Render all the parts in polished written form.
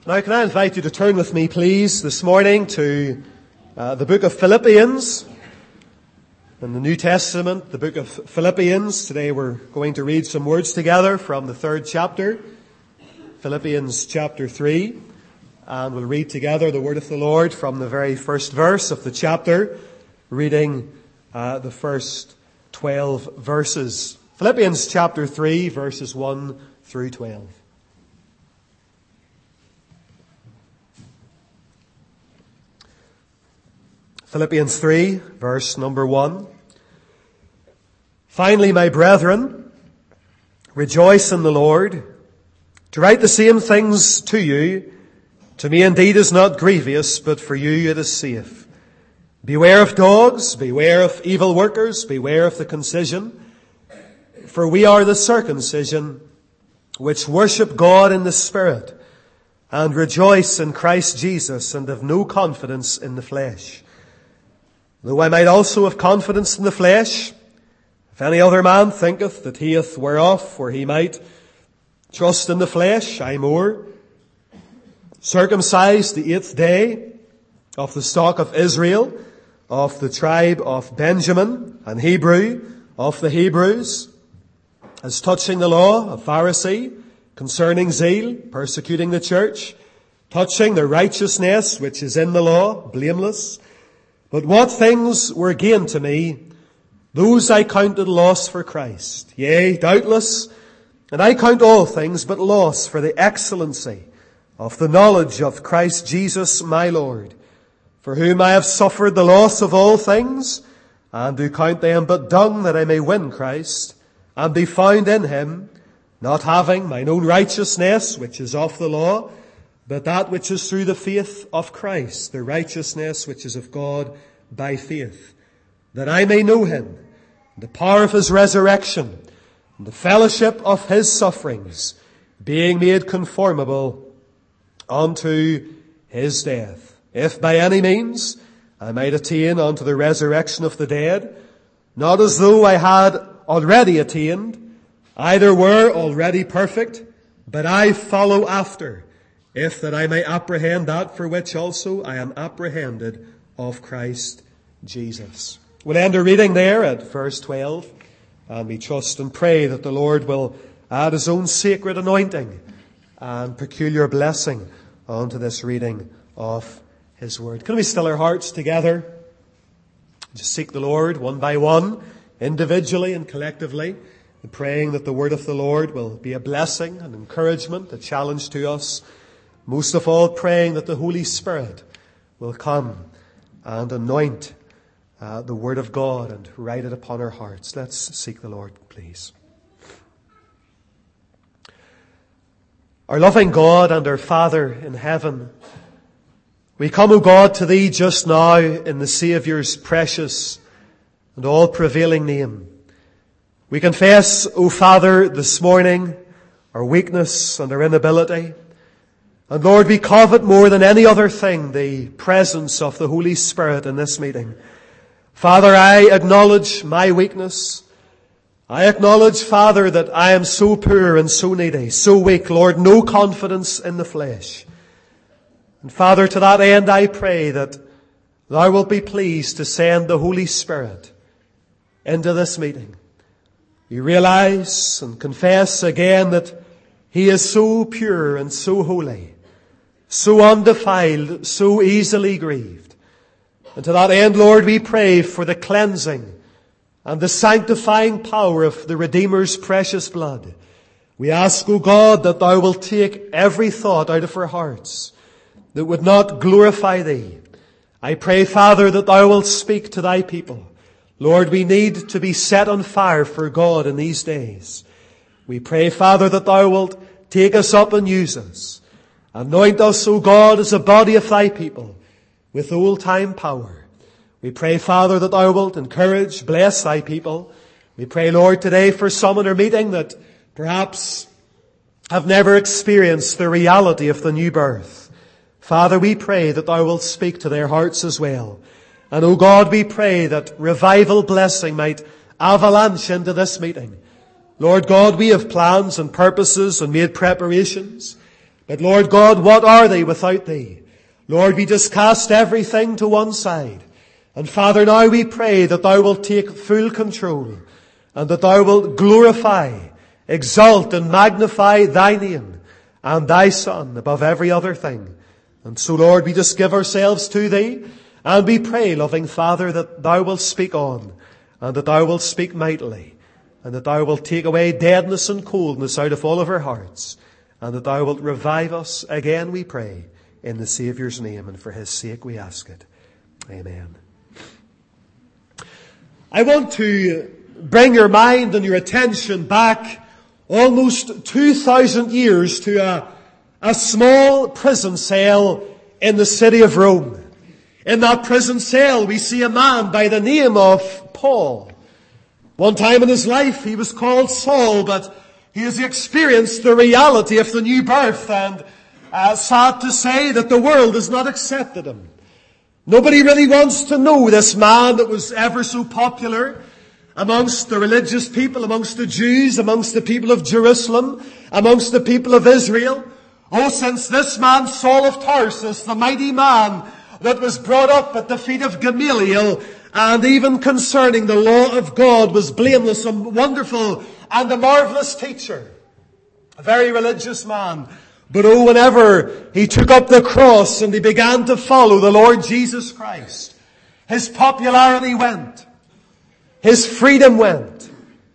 Now, can I invite you to turn with me, please, this morning to the book of Philippians. In the New Testament, the book of Philippians. Today we're going to read some words together from the 3rd chapter, Philippians chapter 3. And we'll read together the word of the Lord from the very first verse of the chapter, reading the first 12 verses. Philippians chapter 3, verses 1 through 12. Philippians 3, verse number 1. Finally, my brethren, rejoice in the Lord. To write the same things to you, to me indeed is not grievous, but for you it is safe. Beware of dogs, beware of evil workers, beware of the concision. For we are the circumcision, which worship God in the Spirit, and rejoice in Christ Jesus, and have no confidence in the flesh. Though I might also have confidence in the flesh, if any other man thinketh that he hath whereof, or he might trust in the flesh, I more. Circumcised the 8th day, of the stock of Israel, of the tribe of Benjamin, and Hebrew, of the Hebrews, as touching the law, a Pharisee, concerning zeal, persecuting the church, touching the righteousness which is in the law, blameless. But what things were gain to me, those I counted loss for Christ. Yea, doubtless, and I count all things but loss for the excellency of the knowledge of Christ Jesus my Lord, for whom I have suffered the loss of all things, and do count them but dung, that I may win Christ, and be found in him, not having mine own righteousness, which is of the law, but that which is through the faith of Christ, the righteousness which is of God by faith, that I may know him, the power of his resurrection, and the fellowship of his sufferings, being made conformable unto his death, if by any means I might attain unto the resurrection of the dead, not as though I had already attained, either were already perfect, but I follow after, if that I may apprehend that for which also I am apprehended of Christ Jesus. We'll end our reading there at verse 12, and we trust and pray that the Lord will add his own sacred anointing and peculiar blessing onto this reading of his word. Can we still our hearts together? Just seek the Lord one by one, individually and collectively, and praying that the word of the Lord will be a blessing, an encouragement, a challenge to us. Most of all, praying that the Holy Spirit will come and anoint the Word of God and write it upon our hearts. Let's seek the Lord, please. Our loving God and our Father in heaven, we come, O God, to Thee just now in the Saviour's precious and all-prevailing name. We confess, O Father, this morning our weakness and our inability. And Lord, we covet more than any other thing the presence of the Holy Spirit in this meeting. Father, I acknowledge my weakness. I acknowledge, Father, that I am so poor and so needy, so weak, Lord, no confidence in the flesh. And Father, to that end I pray that Thou wilt be pleased to send the Holy Spirit into this meeting. We realize and confess again that He is so pure and so holy, so undefiled, so easily grieved. And to that end, Lord, we pray for the cleansing and the sanctifying power of the Redeemer's precious blood. We ask, O God, that Thou wilt take every thought out of our hearts that would not glorify Thee. I pray, Father, that Thou wilt speak to Thy people. Lord, we need to be set on fire for God in these days. We pray, Father, that Thou wilt take us up and use us. Anoint us, O God, as a body of Thy people with old-time power. We pray, Father, that Thou wilt encourage, bless Thy people. We pray, Lord, today for some in our meeting that perhaps have never experienced the reality of the new birth. Father, we pray that Thou wilt speak to their hearts as well. And, O God, we pray that revival blessing might avalanche into this meeting. Lord God, we have plans and purposes and made preparations. But Lord God, what are they without Thee? Lord, we just cast everything to one side. And Father, now we pray that Thou wilt take full control and that Thou wilt glorify, exalt and magnify Thy name and Thy Son above every other thing. And so, Lord, we just give ourselves to Thee, and we pray, loving Father, that Thou wilt speak on, and that Thou wilt speak mightily, and that Thou wilt take away deadness and coldness out of all of our hearts, and that Thou wilt revive us again, we pray, in the Saviour's name, and for His sake we ask it. Amen. I want to bring your mind and your attention back almost 2,000 years to a small prison cell in the city of Rome. In that prison cell we see a man by the name of Paul. One time in his life he was called Saul, but he has experienced the reality of the new birth, and sad to say that the world has not accepted him. Nobody really wants to know this man that was ever so popular amongst the religious people, amongst the Jews, amongst the people of Jerusalem, amongst the people of Israel. Oh, since this man, Saul of Tarsus, the mighty man that was brought up at the feet of Gamaliel, and even concerning the law of God was blameless and wonderful and a marvelous teacher. A very religious man. But oh, whenever he took up the cross and he began to follow the Lord Jesus Christ, his popularity went. His freedom went.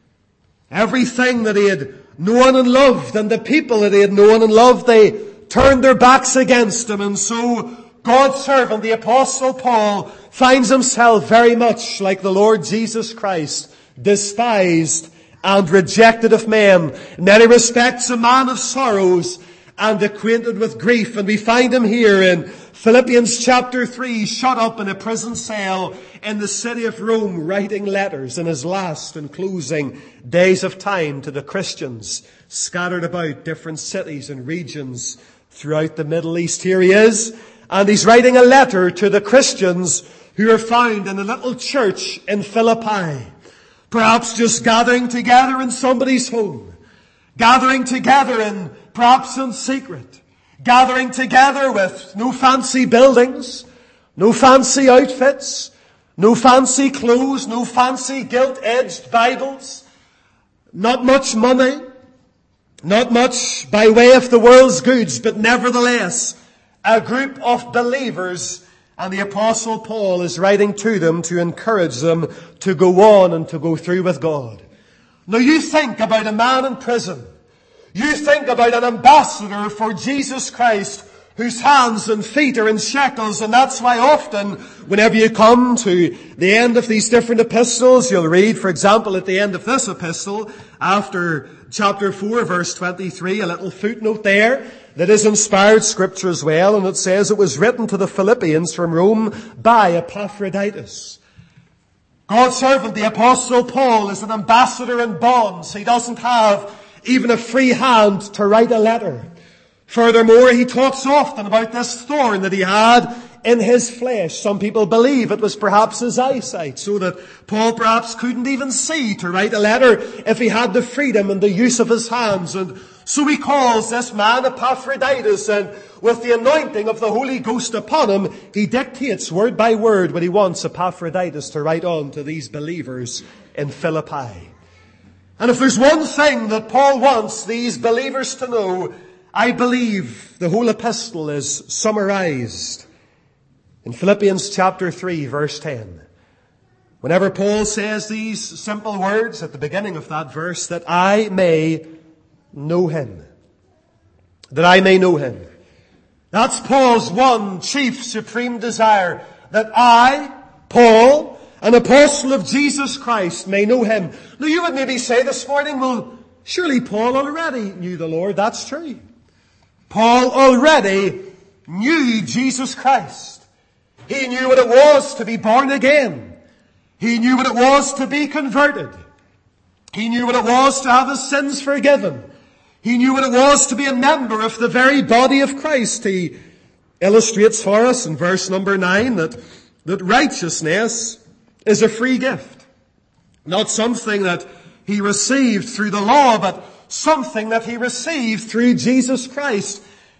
Everything that he had known and loved, and the people that he had known and loved, they turned their backs against him. And so God's servant, the Apostle Paul, finds himself very much like the Lord Jesus Christ, despised and rejected of men. In many respects, a man of sorrows and acquainted with grief. And we find him here in Philippians chapter 3, shut up in a prison cell in the city of Rome, writing letters in his last and closing days of time to the Christians scattered about different cities and regions throughout the Middle East. Here he is, and he's writing a letter to the Christians who are found in a little church in Philippi, perhaps just gathering together in somebody's home, gathering together in perhaps in secret, gathering together with no fancy buildings, no fancy outfits, no fancy clothes, no fancy gilt-edged Bibles, not much money, not much by way of the world's goods, but nevertheless a group of believers, and the Apostle Paul is writing to them to encourage them to go on and to go through with God. Now you think about a man in prison. You think about an ambassador for Jesus Christ whose hands and feet are in shackles, and that's why often whenever you come to the end of these different epistles, you'll read, for example, at the end of this epistle, after chapter 4, verse 23, a little footnote there that is inspired scripture as well, and it says it was written to the Philippians from Rome by Epaphroditus. God's servant, the Apostle Paul, is an ambassador in bonds. He doesn't have even a free hand to write a letter. Furthermore, he talks often about this thorn that he had in his flesh. Some people believe it was perhaps his eyesight, so that Paul perhaps couldn't even see to write a letter if he had the freedom and the use of his hands. And so he calls this man Epaphroditus, and with the anointing of the Holy Ghost upon him, he dictates word by word what he wants Epaphroditus to write on to these believers in Philippi. And if there's one thing that Paul wants these believers to know, I believe the whole epistle is summarized in Philippians chapter 3, verse 10. Whenever Paul says these simple words at the beginning of that verse, that I may know him. That I may know him. That's Paul's one chief supreme desire, that I, Paul, an apostle of Jesus Christ, may know him. Now you would maybe say this morning, well, surely Paul already knew the Lord. That's true. Paul already knew Jesus Christ. He knew what it was to be born again. He knew what it was to be converted. He knew what it was to have his sins forgiven. He knew what it was to be a member of the very body of Christ. He illustrates for us in verse number 9 that righteousness is a free gift. Not something that he received through the law, but something that he received through Jesus Christ.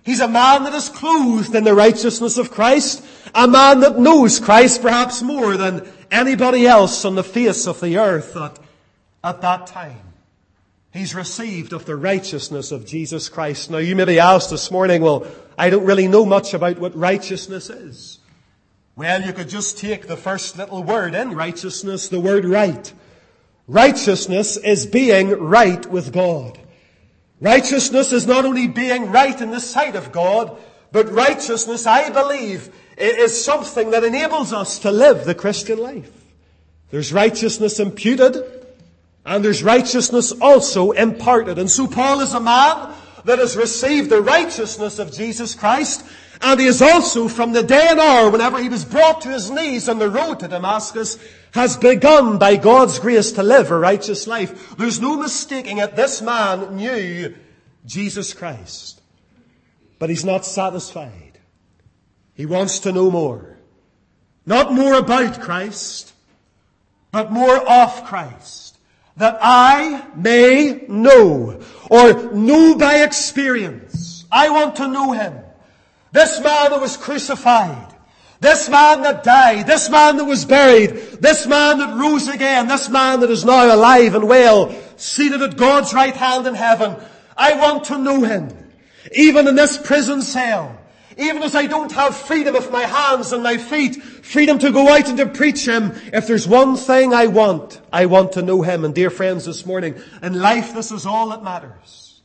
He's a man that is clothed in the righteousness of Christ, a man that knows Christ perhaps more than anybody else on the face of the earth at that time. He's received of the righteousness of Jesus Christ. Now you may be asked this morning, well, I don't really know much about what righteousness is. Well, you could just take the first little word in righteousness, the word right. Righteousness is being right with God. Righteousness is not only being right in the sight of God, but righteousness, I believe, is something that enables us to live the Christian life. There's righteousness imputed, and there's righteousness also imparted. And so Paul is a man that has received the righteousness of Jesus Christ, and he is also, from the day and hour whenever he was brought to his knees on the road to Damascus, has begun by God's grace to live a righteous life. There's no mistaking it. This man knew Jesus Christ. But he's not satisfied. He wants to know more. Not more about Christ, but more of Christ. That I may know, or know by experience. I want to know him. This man that was crucified. This man that died, this man that was buried, this man that rose again, this man that is now alive and well, seated at God's right hand in heaven. I want to know him. Even in this prison cell, even as I don't have freedom of my hands and my feet, freedom to go out and to preach him, if there's one thing I want to know him. And dear friends, this morning, in life this is all that matters.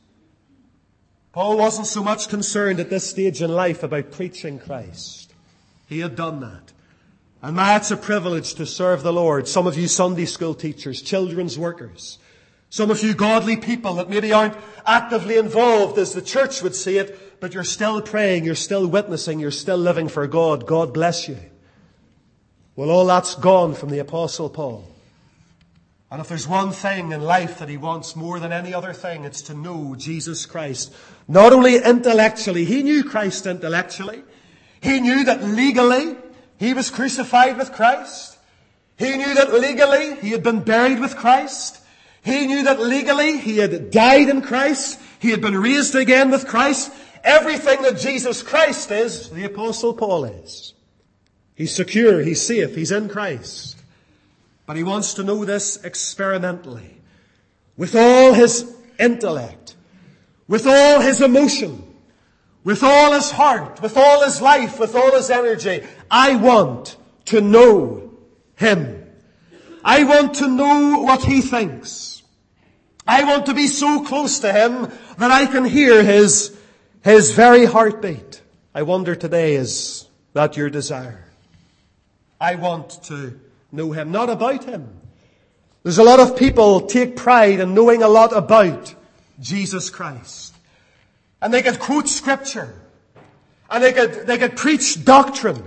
Paul wasn't so much concerned at this stage in life about preaching Christ. He had done that. And my, it's a privilege to serve the Lord. Some of you Sunday school teachers, children's workers, some of you godly people that maybe aren't actively involved as the church would see it, but you're still praying, you're still witnessing, you're still living for God. God bless you. Well, all that's gone from the Apostle Paul. And if there's one thing in life that he wants more than any other thing, it's to know Jesus Christ. Not only intellectually, he knew Christ intellectually. He knew that legally he was crucified with Christ. He knew that legally he had been buried with Christ. He knew that legally he had died in Christ. He had been raised again with Christ. Everything that Jesus Christ is, the Apostle Paul is. He's secure, he's safe, he's in Christ. But he wants to know this experimentally. With all his intellect, with all his emotion, with all his heart, with all his life, with all his energy. I want to know him. I want to know what he thinks. I want to be so close to him that I can hear his very heartbeat. I wonder today, is that your desire? I want to know him, not about him. There's a lot of people take pride in knowing a lot about Jesus Christ. And they could quote scripture. And they could preach doctrine.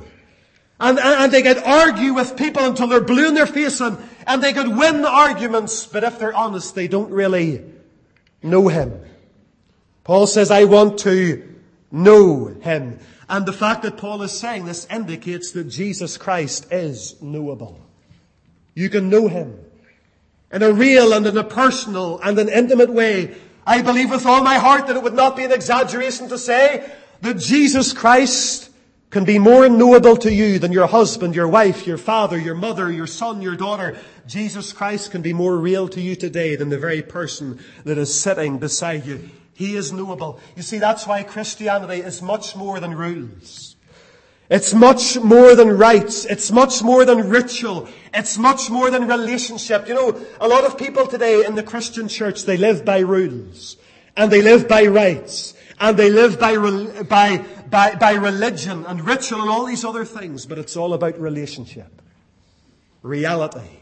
And they could argue with people until they're blue in their face. And they could win arguments. But if they're honest, they don't really know him. Paul says, I want to know him. And the fact that Paul is saying this indicates that Jesus Christ is knowable. You can know him in a real and in a personal and an intimate way. I believe with all my heart that it would not be an exaggeration to say that Jesus Christ can be more knowable to you than your husband, your wife, your father, your mother, your son, your daughter. Jesus Christ can be more real to you today than the very person that is sitting beside you. He is knowable. You see, that's why Christianity is much more than rules. It's much more than rites. It's much more than ritual. It's much more than relationship. You know, a lot of people today in the Christian church, they live by rules. And they live by rites. And they live by religion and ritual and all these other things. But it's all about relationship. Reality.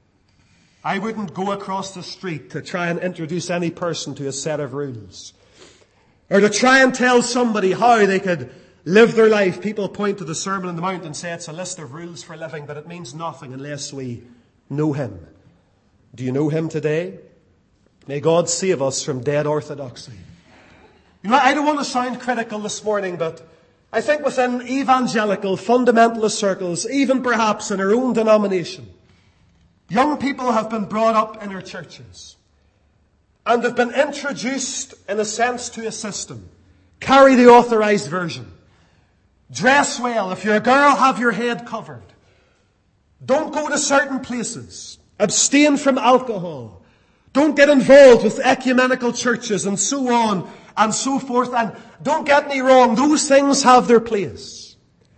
I wouldn't go across the street to try and introduce any person to a set of rules. Or to try and tell somebody how they could live their life. People point to the Sermon on the Mount and say it's a list of rules for living, but it means nothing unless we know him. Do you know him today? May God save us from dead orthodoxy. You know, I don't want to sound critical this morning, but I think within evangelical, fundamentalist circles, even perhaps in our own denomination, young people have been brought up in our churches and have been introduced, in a sense, to a system Carry the Authorized Version. Dress well. If you're a girl, have your head covered. Don't go to certain places. Abstain from alcohol. Don't get involved with ecumenical churches and so on and so forth. And don't get me wrong, those things have their place.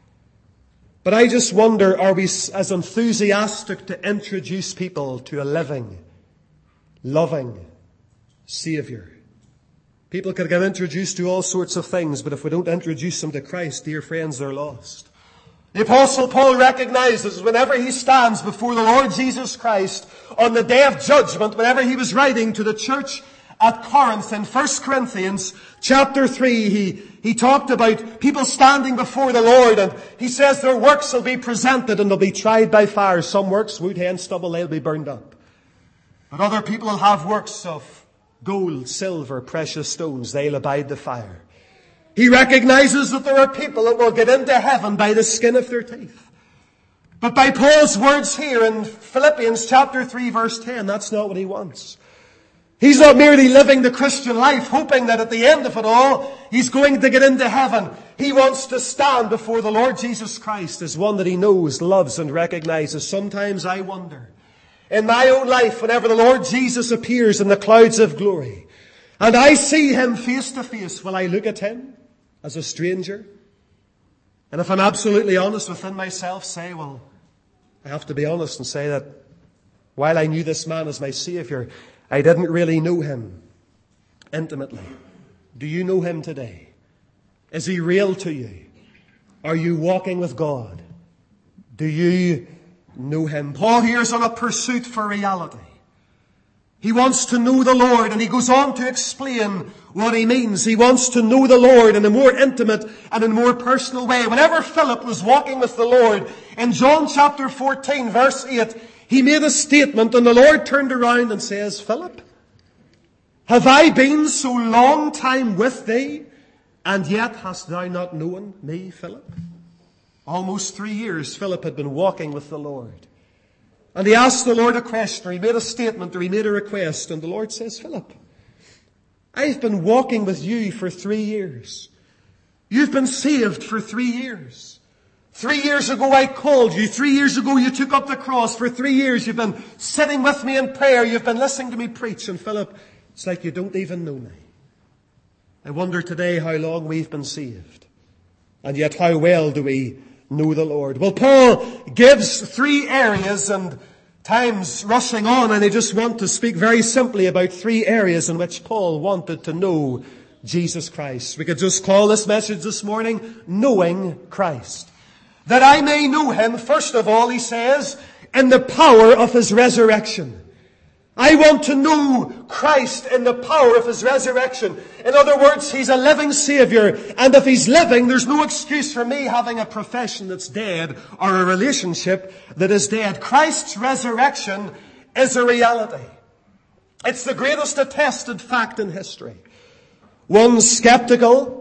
But I just wonder, are we as enthusiastic to introduce people to a living, loving Saviour? People can get introduced to all sorts of things, but if we don't introduce them to Christ, dear friends, they're lost. The Apostle Paul recognizes whenever he stands before the Lord Jesus Christ on the day of judgment, whenever he was writing to the church at Corinth in 1 Corinthians chapter 3, he talked about people standing before the Lord, and he says their works will be presented and they'll be tried by fire. Some works, wood, hay, and stubble, they'll be burned up. But other people will have works of gold, silver, precious stones. They'll abide the fire. He recognizes that there are people that will get into heaven by the skin of their teeth. But by Paul's words here in Philippians chapter 3 verse 10, that's not what he wants. He's not merely living the Christian life, hoping that at the end of it all, he's going to get into heaven. He wants to stand before the Lord Jesus Christ as one that he knows, loves, and recognizes. Sometimes I wonder, in my own life, whenever the Lord Jesus appears in the clouds of glory, and I see him face to face, will I look at him as a stranger? And if I'm absolutely honest within myself, say, well, I have to be honest and say that while I knew this man as my Saviour, I didn't really know him intimately. Do you know him today? Is he real to you? Are you walking with God? Do you know him? Paul here is on a pursuit for reality. He wants to know the Lord, and he goes on to explain what he means. He wants to know the Lord in a more intimate and in a more personal way. Whenever Philip was walking with the Lord, in John chapter 14, verse 8, he made a statement, and the Lord turned around and says, Philip, have I been so long time with thee, and yet hast thou not known me, Philip? Almost 3 years Philip had been walking with the Lord. And he asked the Lord a question, or he made a statement, or he made a request, and the Lord says, Philip, I've been walking with you for 3 years. You've been saved for 3 years. 3 years ago I called you. 3 years ago you took up the cross. For 3 years you've been sitting with me in prayer. You've been listening to me preach. And Philip, it's like you don't even know me. I wonder today how long we've been saved. And yet how well do we know the Lord? Well, Paul gives 3 areas, and time's rushing on, and I just want to speak very simply about 3 areas in which Paul wanted to know Jesus Christ. We could just call this message this morning, Knowing Christ. That I may know him, first of all, he says, in the power of his resurrection. I want to know Christ in the power of his resurrection. In other words, he's a living Saviour. And if he's living, there's no excuse for me having a profession that's dead or a relationship that is dead. Christ's resurrection is a reality. It's the greatest attested fact in history. One skeptical,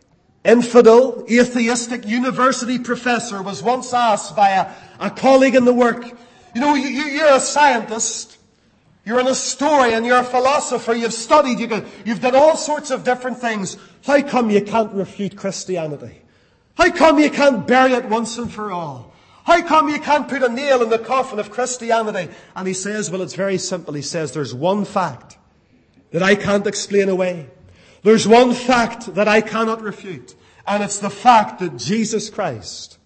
infidel, atheistic university professor was once asked by a colleague in the work, you know, you're a scientist. You're an historian, you're a philosopher, you've studied, you've done all sorts of different things. How come you can't refute Christianity? How come you can't bury it once and for all? How come you can't put a nail in the coffin of Christianity? And he says, well, it's very simple. He says, there's one fact that I can't explain away. There's one fact that I cannot refute. And it's the fact that Jesus Christ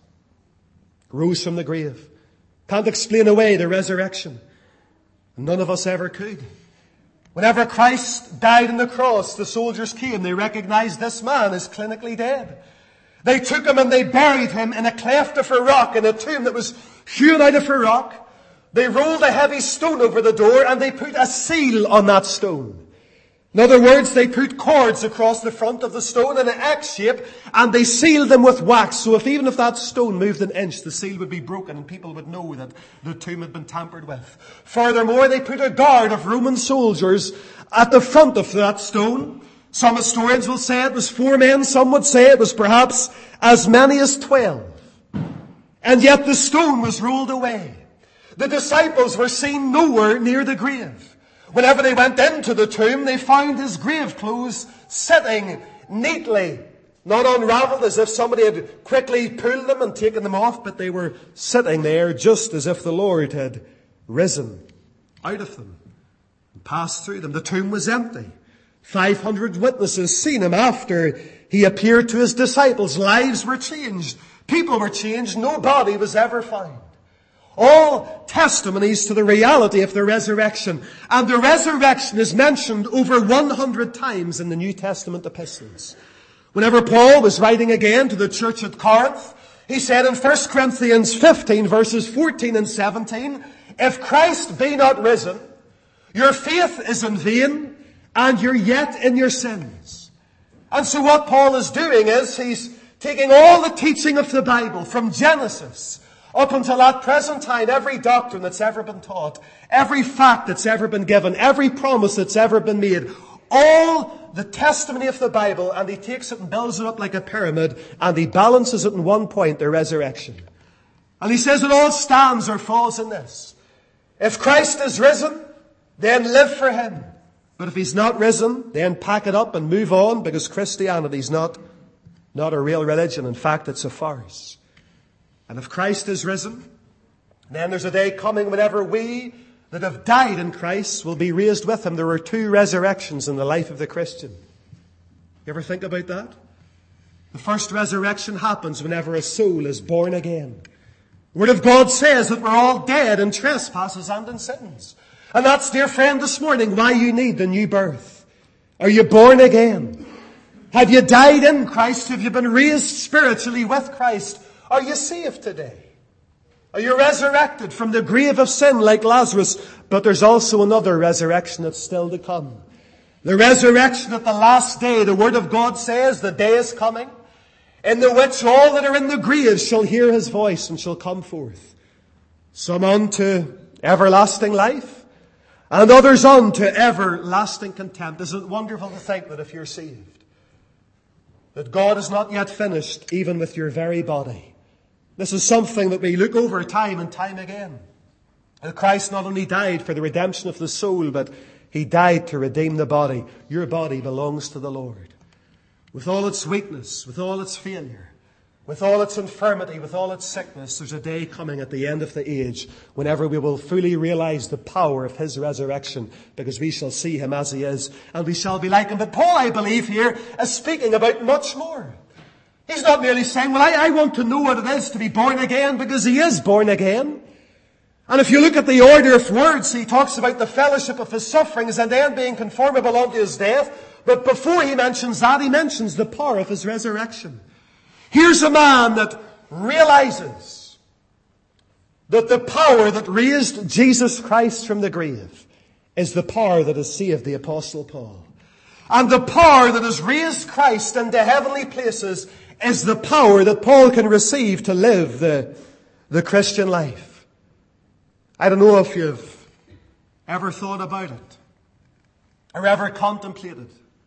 rose from the grave. Can't explain away the resurrection. None of us ever could. Whenever Christ died on the cross, the soldiers came. They recognized this man is clinically dead. They took him and they buried him in a cleft of a rock, in a tomb that was hewn out of a rock. They rolled a heavy stone over the door and they put a seal on that stone. In other words, they put cords across the front of the stone in an X shape, and they sealed them with wax. So even if that stone moved an inch, the seal would be broken and people would know that the tomb had been tampered with. Furthermore, they put a guard of Roman soldiers at the front of that stone. Some historians will say it was 4 men. Some would say it was perhaps as many as 12. And yet the stone was rolled away. The disciples were seen nowhere near the grave. Whenever they went into the tomb, they found his grave clothes sitting neatly, not unraveled as if somebody had quickly pulled them and taken them off, but they were sitting there just as if the Lord had risen out of them and passed through them. The tomb was empty. 500 witnesses seen him after he appeared to his disciples. Lives were changed. People were changed. No body was ever found. All testimonies to the reality of the resurrection. And the resurrection is mentioned over 100 times in the New Testament epistles. Whenever Paul was writing again to the church at Corinth, he said in 1 Corinthians 15 verses 14 and 17, "If Christ be not risen, your faith is in vain, and you're yet in your sins." And so what Paul is doing is he's taking all the teaching of the Bible from Genesis up until that present time, every doctrine that's ever been taught, every fact that's ever been given, every promise that's ever been made, all the testimony of the Bible, and he takes it and builds it up like a pyramid, and he balances it in one point, the resurrection. And he says it all stands or falls in this. If Christ is risen, then live for him. But if he's not risen, then pack it up and move on, because Christianity's not a real religion. In fact, it's a farce. And if Christ is risen, then there's a day coming whenever we that have died in Christ will be raised with him. There are two resurrections in the life of the Christian. You ever think about that? The first resurrection happens whenever a soul is born again. The Word of God says that we're all dead in trespasses and in sins. And that's, dear friend, this morning why you need the new birth. Are you born again? Have you died in Christ? Have you been raised spiritually with Christ? Are you saved today? Are you resurrected from the grave of sin like Lazarus? But there's also another resurrection that's still to come. The resurrection at the last day. The Word of God says the day is coming in the which all that are in the graves shall hear his voice and shall come forth. Some unto everlasting life, and others unto everlasting contempt. Isn't it wonderful to think that if you're saved, that God is not yet finished even with your very body? This is something that we look over time and time again. That Christ not only died for the redemption of the soul, but he died to redeem the body. Your body belongs to the Lord. With all its weakness, with all its failure, with all its infirmity, with all its sickness, there's a day coming at the end of the age whenever we will fully realize the power of his resurrection, because we shall see him as he is and we shall be like him. But Paul, I believe here, is speaking about much more. He's not merely saying, well, I want to know what it is to be born again, because he is born again. And if you look at the order of words, he talks about the fellowship of his sufferings and then being conformable unto his death. But before he mentions that, he mentions the power of his resurrection. Here's a man that realizes that the power that raised Jesus Christ from the grave is the power that has saved the Apostle Paul. And the power that has raised Christ into heavenly places is the power that Paul can receive to live the Christian life. I don't know if you've ever thought about it or ever contemplated,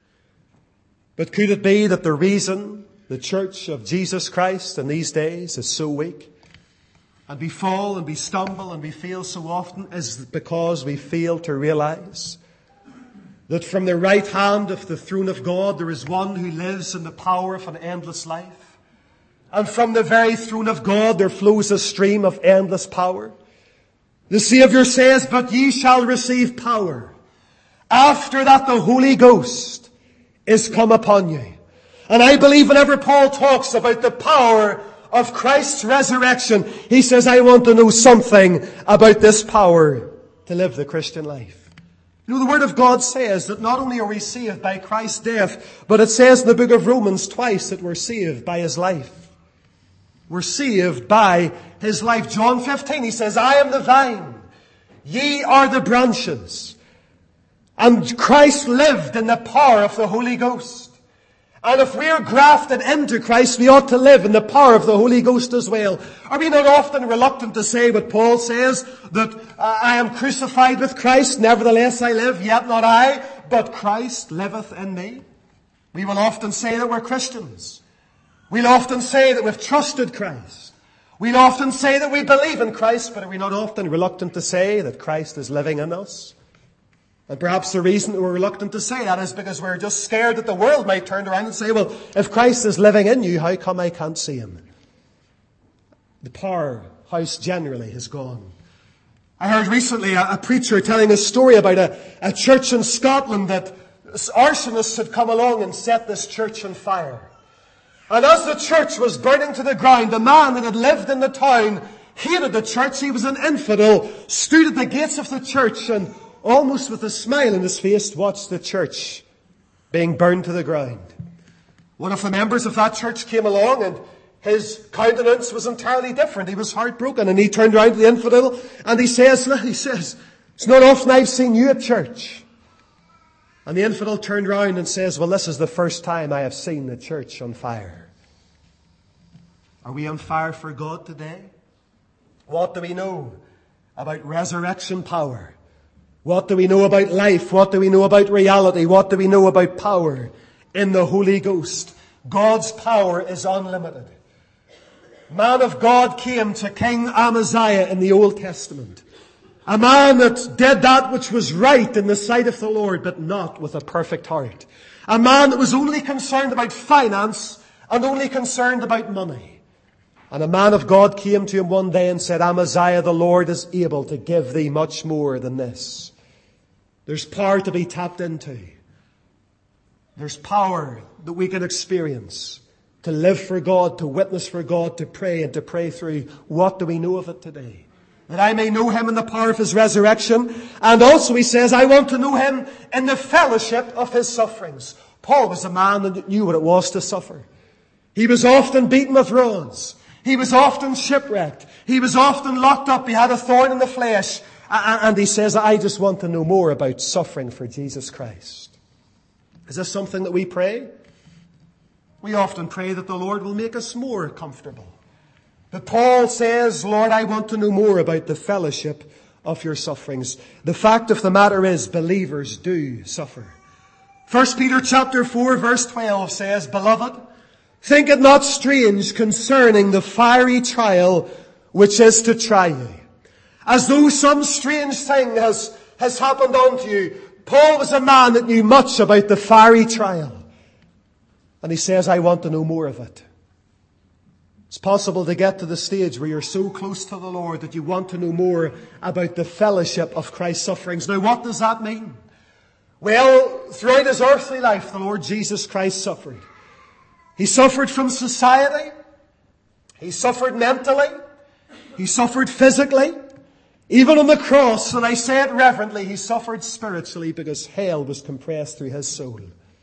but could it be that the reason the Church of Jesus Christ in these days is so weak, and we fall and we stumble and we fail so often, is because we fail to realize that from the right hand of the throne of God there is one who lives in the power of an endless life. And from the very throne of God there flows a stream of endless power. The Savior says, but ye shall receive power. After that the Holy Ghost is come upon you. And I believe whenever Paul talks about the power of Christ's resurrection, he says, I want to know something about this power to live the Christian life. You know, the Word of God says that not only are we saved by Christ's death, but it says in the book of Romans twice that we're saved by his life. We're saved by his life. John 15, he says, I am the vine, ye are the branches. And Christ lived in the power of the Holy Ghost. And if we're grafted into Christ, we ought to live in the power of the Holy Ghost as well. Are we not often reluctant to say what Paul says, that I am crucified with Christ, nevertheless I live, yet not I, but Christ liveth in me? We will often say that we're Christians. We'll often say that we've trusted Christ. We'll often say that we believe in Christ, but are we not often reluctant to say that Christ is living in us? And perhaps the reason that we're reluctant to say that is because we're just scared that the world might turn around and say, well, if Christ is living in you, how come I can't see him? The powerhouse generally has gone. I heard recently a preacher telling a story about a church in Scotland that arsonists had come along and set this church on fire. And as the church was burning to the ground, a man that had lived in the town, hated the church, he was an infidel, stood at the gates of the church and almost with a smile on his face watched the church being burned to the ground. One of the members of that church came along and his countenance was entirely different. He was heartbroken and he turned around to the infidel and he says, it's not often I've seen you at church. And the infidel turned around and says, well, this is the first time I have seen the church on fire. Are we on fire for God today? What do we know about resurrection power? What do we know about life? What do we know about reality? What do we know about power in the Holy Ghost? God's power is unlimited. Man of God came to King Amaziah in the Old Testament. A man that did that which was right in the sight of the Lord, but not with a perfect heart. A man that was only concerned about finance and only concerned about money. And a man of God came to him one day and said, Amaziah, the Lord is able to give thee much more than this. There's power to be tapped into. There's power that we can experience to live for God, to witness for God, to pray and to pray through. What do we know of it today? That I may know him in the power of his resurrection. And also he says, I want to know him in the fellowship of his sufferings. Paul was a man that knew what it was to suffer. He was often beaten with rods. He was often shipwrecked. He was often locked up. He had a thorn in the flesh. And he says, I just want to know more about suffering for Jesus Christ. Is this something that we pray? We often pray that the Lord will make us more comfortable. But Paul says, Lord, I want to know more about the fellowship of your sufferings. The fact of the matter is, believers do suffer. 1 Peter chapter 4 verse 12 says, Beloved, think it not strange concerning the fiery trial which is to try you. As though some strange thing has happened unto you. Paul was a man that knew much about the fiery trial. And he says, I want to know more of it. It's possible to get to the stage where you're so close to the Lord that you want to know more about the fellowship of Christ's sufferings. Now, what does that mean? Well, throughout his earthly life, the Lord Jesus Christ suffered. He suffered from society. He suffered mentally. He suffered physically. Even on the cross, and I say it reverently, he suffered spiritually because hell was compressed through his soul.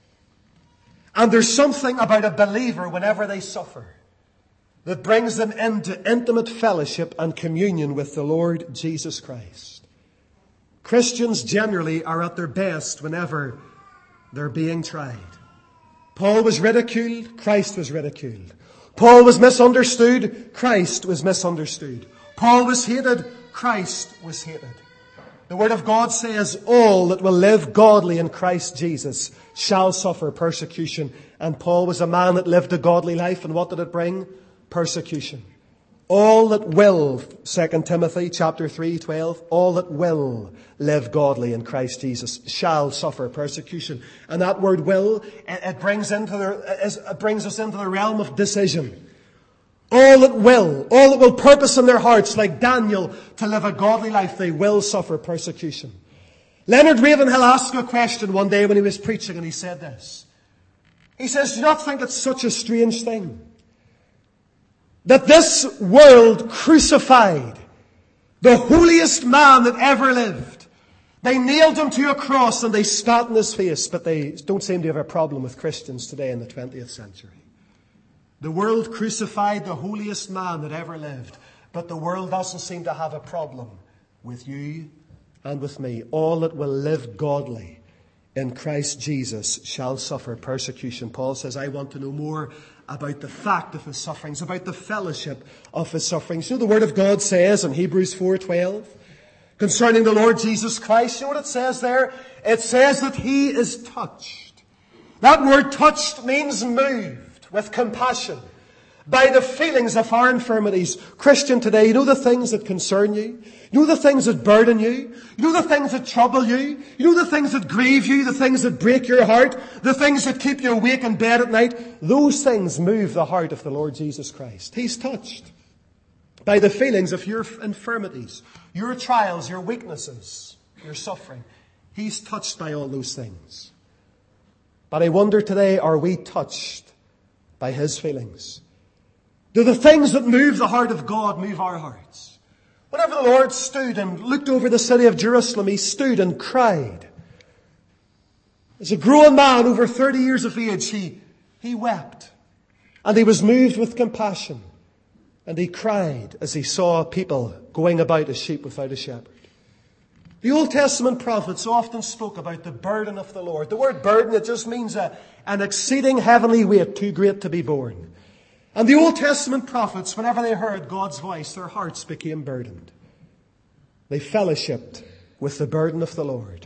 And there's something about a believer whenever they suffer that brings them into intimate fellowship and communion with the Lord Jesus Christ. Christians generally are at their best whenever they're being tried. Paul was ridiculed, Christ was ridiculed. Paul was misunderstood, Christ was misunderstood. Paul was hated, Christ was hated. The Word of God says, all that will live godly in Christ Jesus shall suffer persecution. And Paul was a man that lived a godly life, and what did it bring? Persecution. All that will, 2 Timothy chapter 3:12, all that will live godly in Christ Jesus shall suffer persecution. And that word will, it brings us into the realm of decision. All that will purpose in their hearts, like Daniel, to live a godly life, they will suffer persecution. Leonard Ravenhill asked a question one day when he was preaching, and he said this. He says, do you not think it's such a strange thing that this world crucified the holiest man that ever lived? They nailed him to a cross and they spat in his face, but they don't seem to have a problem with Christians today in the 20th century. The world crucified the holiest man that ever lived, but the world doesn't seem to have a problem with you and with me. All that will live godly in Christ Jesus shall suffer persecution. Paul says, I want to know more about the fact of his sufferings, about the fellowship of his sufferings. You know, the Word of God says in Hebrews 4:12, concerning the Lord Jesus Christ, you know what it says there? It says that he is touched. That word touched means moved with compassion by the feelings of our infirmities. Christian, today, you know the things that concern you? You know the things that burden you? You know the things that trouble you? You know the things that grieve you? The things that break your heart? The things that keep you awake in bed at night? Those things move the heart of the Lord Jesus Christ. He's touched by the feelings of your infirmities, your trials, your weaknesses, your suffering. He's touched by all those things. But I wonder today, are we touched by His feelings? Do the things that move the heart of God move our hearts? Whenever the Lord stood and looked over the city of Jerusalem, He stood and cried. As a grown man over 30 years of age, he wept. And He was moved with compassion. And He cried as He saw people going about as sheep without a shepherd. The Old Testament prophets often spoke about the burden of the Lord. The word burden, it just means an exceeding heavenly weight too great to be borne. And the Old Testament prophets, whenever they heard God's voice, their hearts became burdened. They fellowshipped with the burden of the Lord.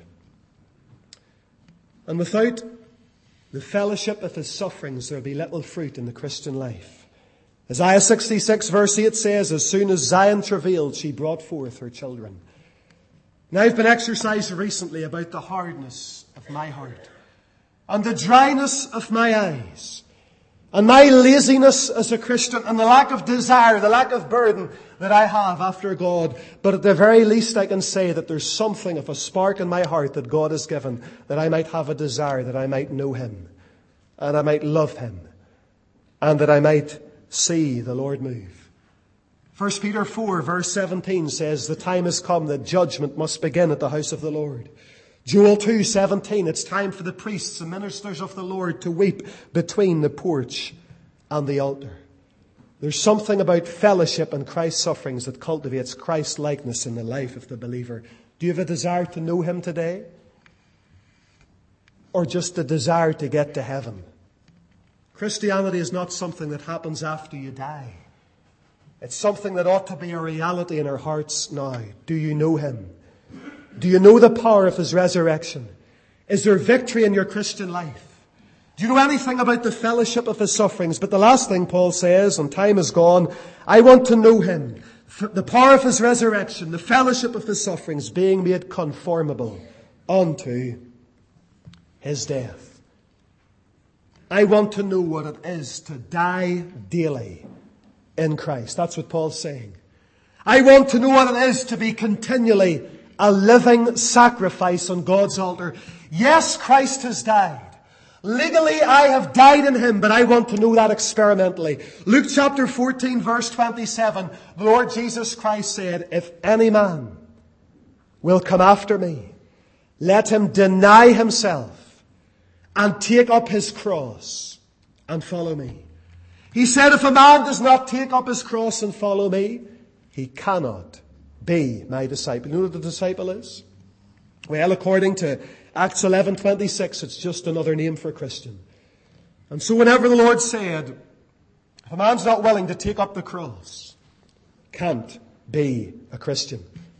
And without the fellowship of His sufferings, there will be little fruit in the Christian life. Isaiah 66 verse 8 says, as soon as Zion travailed, she brought forth her children. Now I've been exercised recently about the hardness of my heart and the dryness of my eyes and my laziness as a Christian and the lack of desire, the lack of burden that I have after God. But at the very least I can say that there's something of a spark in my heart that God has given, that I might have a desire, that I might know Him and I might love Him and that I might see the Lord move. 1 Peter 4 verse 17 says, the time has come that judgment must begin at the house of the Lord. Joel 2:17, it's time for the priests and ministers of the Lord to weep between the porch and the altar. There's something about fellowship and Christ's sufferings that cultivates Christ's likeness in the life of the believer. Do you have a desire to know Him today? Or just a desire to get to heaven? Christianity is not something that happens after you die. It's something that ought to be a reality in our hearts now. Do you know Him? Do you know the power of His resurrection? Is there victory in your Christian life? Do you know anything about the fellowship of His sufferings? But the last thing Paul says, and time is gone, I want to know Him. The power of His resurrection, the fellowship of His sufferings, being made conformable unto His death. I want to know what it is to die daily in Christ. That's what Paul's saying. I want to know what it is to be continually a living sacrifice on God's altar. Yes, Christ has died. Legally, I have died in Him, but I want to know that experimentally. Luke chapter 14, verse 27, the Lord Jesus Christ said, if any man will come after me, let him deny himself and take up his cross and follow me. He said, if a man does not take up his cross and follow me, he cannot be my disciple. You know what the disciple is? Well, according to Acts 11:26, it's just another name for a Christian. And so whenever the Lord said, if a man's not willing to take up the cross, can't be a Christian.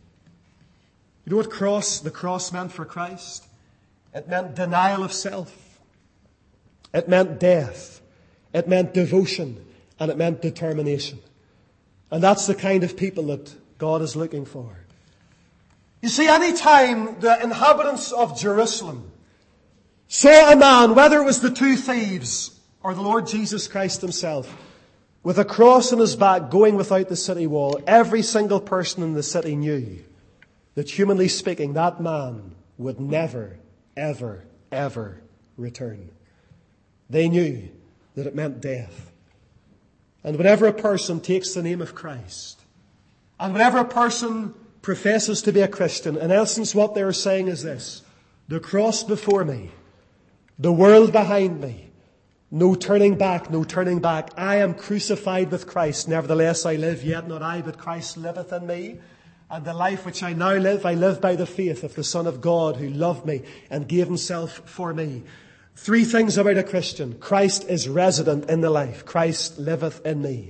You know what the cross meant for Christ? It meant denial of self. It meant death. It meant devotion. And it meant determination. And that's the kind of people that God is looking for. You see, any time the inhabitants of Jerusalem saw a man, whether it was the two thieves or the Lord Jesus Christ Himself, with a cross on his back going without the city wall, every single person in the city knew that, humanly speaking, that man would never, ever, ever return. They knew that it meant death. And whenever a person takes the name of Christ, and whenever a person professes to be a Christian, in essence what they are saying is this: the cross before me, the world behind me, no turning back, no turning back. I am crucified with Christ. Nevertheless I live, yet not I, but Christ liveth in me. And the life which I now live, I live by the faith of the Son of God who loved me and gave Himself for me. Three things about a Christian. Christ is resident in the life. Christ liveth in me.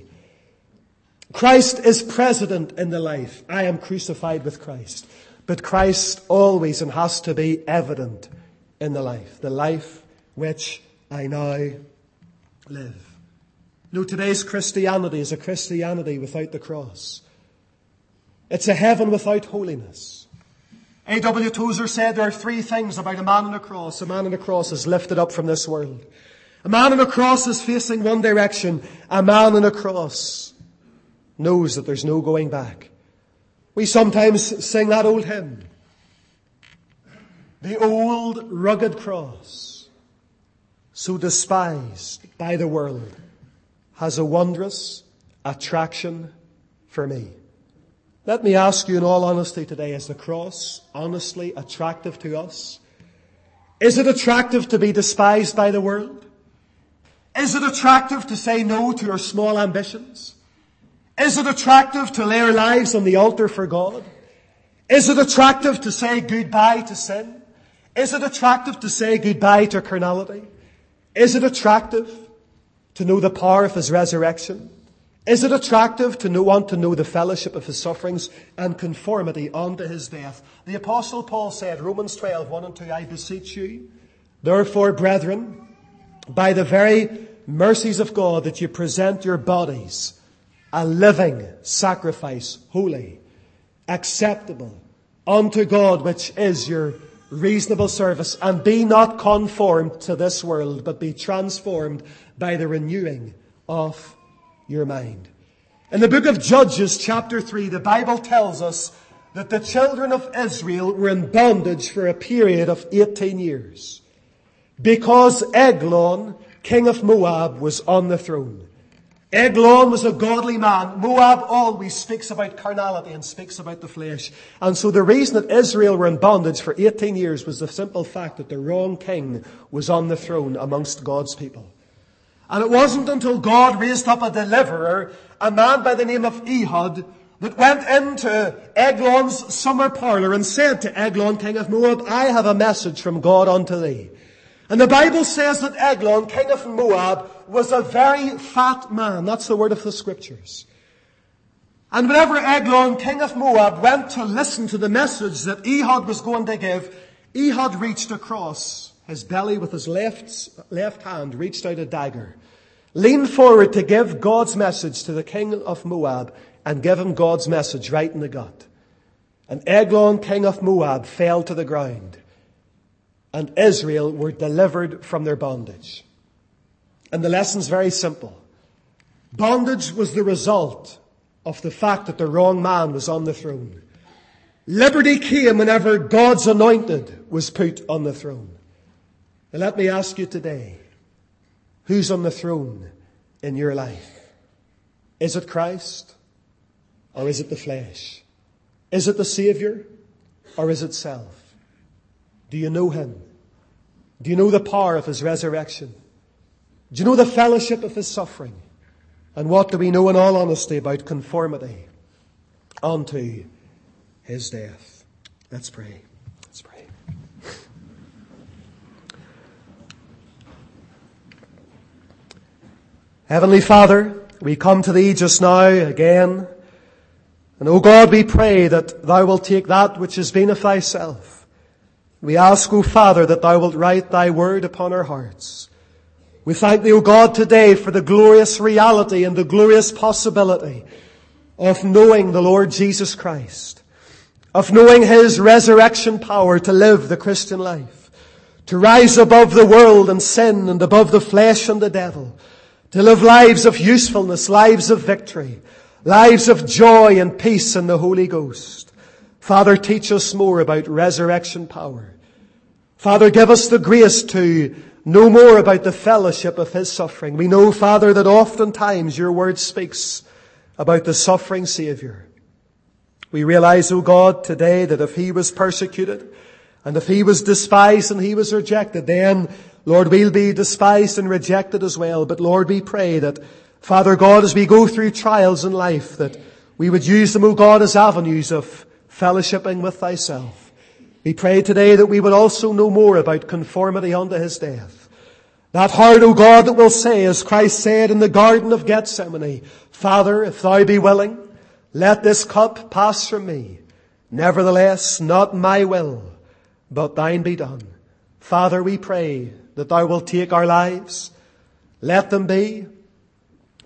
Christ is present in the life. I am crucified with Christ. But Christ always and has to be evident in the life. The life which I now live. No, today's Christianity is a Christianity without the cross. It's a heaven without holiness. A.W. Tozer said there are three things about a man on a cross. A man on a cross is lifted up from this world. A man on a cross is facing one direction. A man on a cross knows that there's no going back. We sometimes sing that old hymn. The old rugged cross, so despised by the world, has a wondrous attraction for me. Let me ask you in all honesty today, is the cross honestly attractive to us? Is it attractive to be despised by the world? Is it attractive to say no to our small ambitions? Is it attractive to lay our lives on the altar for God? Is it attractive to say goodbye to sin? Is it attractive to say goodbye to carnality? Is it attractive to know the power of His resurrection? Is it attractive to want to know the fellowship of His sufferings and conformity unto His death? The Apostle Paul said, Romans 12, 1 and 2, I beseech you, therefore, brethren, by the very mercies of God, that you present your bodies a living sacrifice, holy, acceptable unto God, which is your reasonable service, and be not conformed to this world, but be transformed by the renewing of your mind. In the book of Judges, chapter 3, the Bible tells us that the children of Israel were in bondage for a period of 18 years because Eglon, king of Moab, was on the throne. Eglon was a godly man. Moab always speaks about carnality and speaks about the flesh. And so the reason that Israel were in bondage for 18 years was the simple fact that the wrong king was on the throne amongst God's people. And it wasn't until God raised up a deliverer, a man by the name of Ehud, that went into Eglon's summer parlour and said to Eglon, king of Moab, I have a message from God unto thee. And the Bible says that Eglon, king of Moab, was a very fat man. That's the word of the Scriptures. And whenever Eglon, king of Moab, went to listen to the message that Ehud was going to give, Ehud reached across his belly with his left hand, reached out a dagger, leaned forward to give God's message to the king of Moab, and give him God's message right in the gut. And Eglon, king of Moab, fell to the ground. And Israel were delivered from their bondage. And the lesson's very simple. Bondage was the result of the fact that the wrong man was on the throne. Liberty came whenever God's anointed was put on the throne. Now let me ask you today, who's on the throne in your life? Is it Christ? Or is it the flesh? Is it the Savior? Or is it self? Do you know Him? Do you know the power of His resurrection? Do you know the fellowship of His suffering? And what do we know in all honesty about conformity unto His death? Let's pray. Let's pray. Heavenly Father, we come to Thee just now again. And, O God, we pray that Thou wilt take that which has been of Thyself. We ask, O Father, that Thou wilt write Thy word upon our hearts. We thank Thee, O God, today for the glorious reality and the glorious possibility of knowing the Lord Jesus Christ, of knowing His resurrection power to live the Christian life, to rise above the world and sin and above the flesh and the devil, to live lives of usefulness, lives of victory, lives of joy and peace in the Holy Ghost. Father, teach us more about resurrection power. Father, give us the grace to know more about the fellowship of His suffering. We know, Father, that oftentimes Your word speaks about the suffering Saviour. We realize, O God, today that if He was persecuted and if He was despised and He was rejected, then, Lord, we'll be despised and rejected as well. But Lord, we pray that, Father God, as we go through trials in life, that we would use them, O God, as avenues of fellowshipping with Thyself. We pray today that we would also know more about conformity unto His death. That heart, O God, that will say, as Christ said in the Garden of Gethsemane, Father, if Thou be willing, let this cup pass from me. Nevertheless, not my will, but Thine be done. Father, we pray that Thou wilt take our lives. Let them be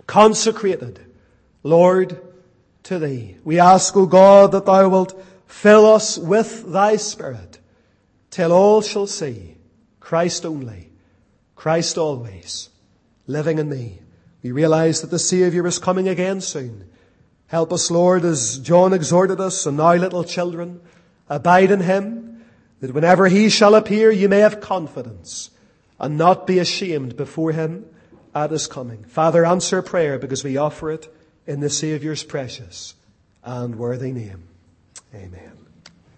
consecrated, Lord, to Thee. We ask, O God, that Thou wilt fill us with Thy Spirit, till all shall see Christ only, Christ always, living in Thee. We realize that the Saviour is coming again soon. Help us, Lord, as John exhorted us, and now, little children, abide in Him, that whenever He shall appear, you may have confidence and not be ashamed before Him at His coming. Father, answer prayer, because we offer it in the Saviour's precious and worthy name. Amen.